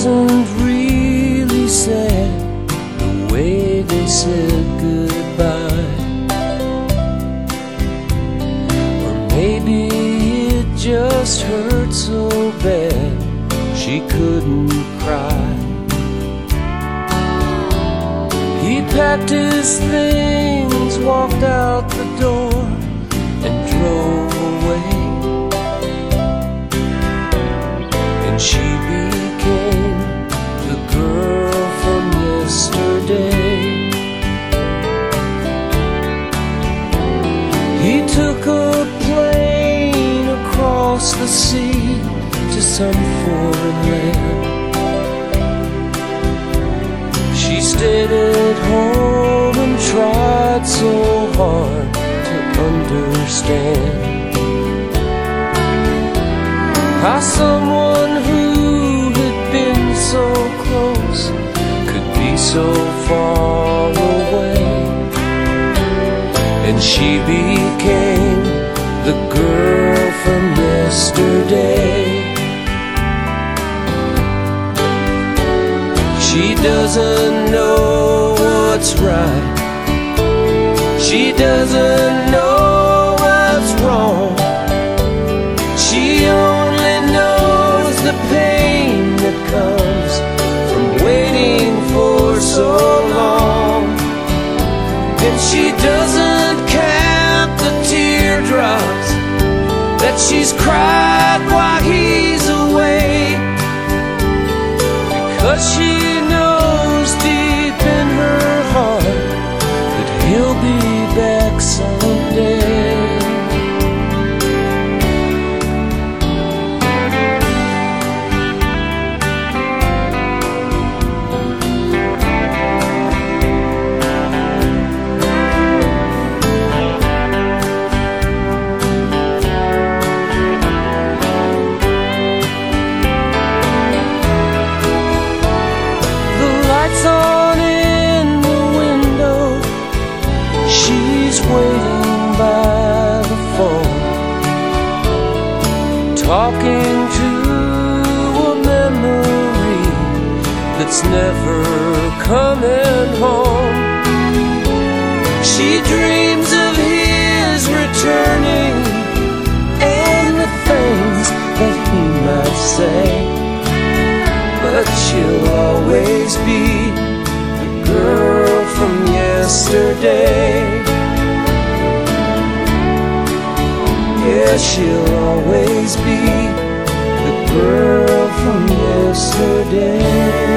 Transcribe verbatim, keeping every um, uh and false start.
wasn't really sad the way they said goodbye. Or maybe it just hurt so bad she couldn't cry. He packed his things, walked out the door, and drove away. And she became the girl from yesterday. He took a plane across the sea to some foreign land. She stayed at home and tried so hard to understand how someone who had been so close could be so far away. And she became the girl from yesterday. She doesn't know what's right. She doesn't know what's wrong. She only knows the pain that comes from waiting for so long. And she doesn't count the teardrops that she's cried while he's away, because she knows deep in her heart that he'll be back someday. On in the window, she's waiting by the phone, talking to a memory that's never coming home. She dreams of his returning and the things that he might say, but she'll always be the girl from yesterday. Yeah, she'll always be the girl from yesterday.